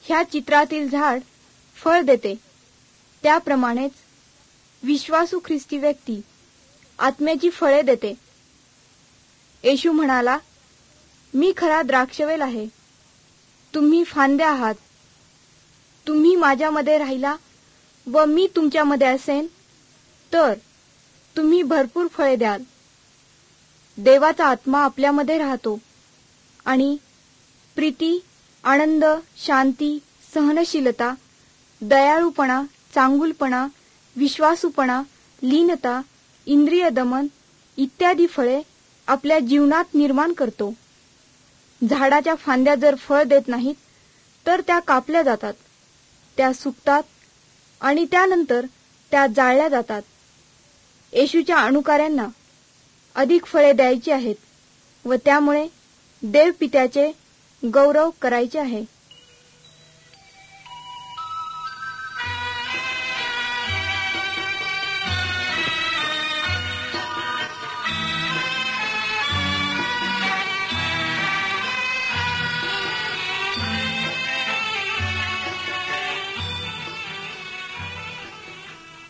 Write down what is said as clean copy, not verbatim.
ह्या चित्रातील झाड फळ देते, त्याप्रमाणेच विश्वासू ख्रिस्ती व्यक्ती आत्म्याची फळे देते. येशू म्हणाला, मी खरा द्राक्षवेल आहे, तुम्ही फांद्या आहात. तुम्ही माझ्यामध्ये राहिला व मी तुमच्यामध्ये असेन तर तुम्ही भरपूर फळे द्याल. देवाचा आत्मा आपल्यामध्ये राहतो आणि प्रीती, आनंद, शांती, सहनशीलता, दयाळूपणा, चांगुलपणा, विश्वासूपणा, लीनता, इंद्रिय दमन इत्यादी फळे आपल्या जीवनात निर्माण करतो. झाडाच्या फांद्या जर फळ देत नाहीत तर त्या कापल्या जातात, त्या सुकतात आणि त्यानंतर त्या जाळल्या जातात. येशूच्या अनुकाऱ्यांना अधिक फळे द्यायची आहेत व त्यामुळे देवपित्याचे गौरव करायचे आहे.